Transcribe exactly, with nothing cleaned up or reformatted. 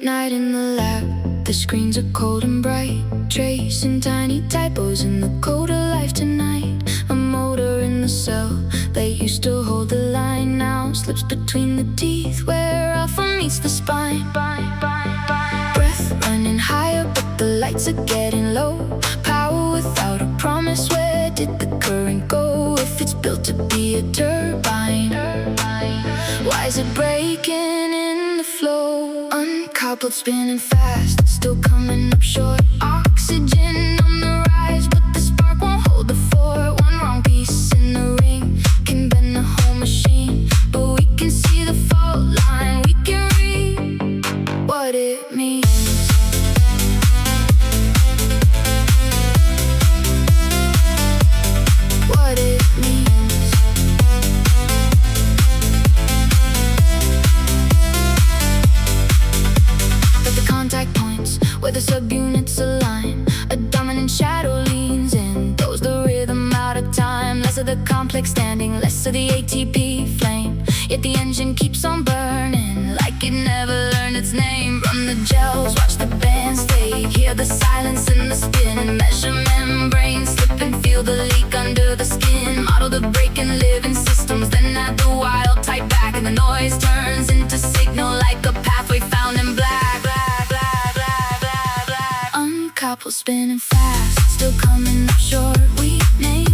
night in the lab, the screens are cold and bright, tracing tiny typos in the code of life tonight. A motor in the cell that used to hold the line now slips between the teeth where alpha meets the spine. Breath running higher, but the lights are getting low. Power without a promise, where did the current go? If it's built to be a turbine, why is it breaking in the flow? Uncoupled, spinning fast, still coming up short. Oxygen on the rise, but the spark won't hold the fort. One wrong piece in the ring can bend the whole machine, but we can see the fault line, we can read what it means. What it means. But the contact points where the subunits align, a dominant shadow leans in, throws the rhythm out of time. Less of the complex standing, less of the A T P flame, yet the engine keeps on burning like it never learned its name. Run the gels, watch the band stay, hear the silence in the spin, and measure membranes slip and feel the leak under the skin. Model the break and live in systems, then add the wild type back, and the noise turns into signal like a pathway found in black. Black, black, black, black, black. Uncoupled, spinning fast, still coming up short. We name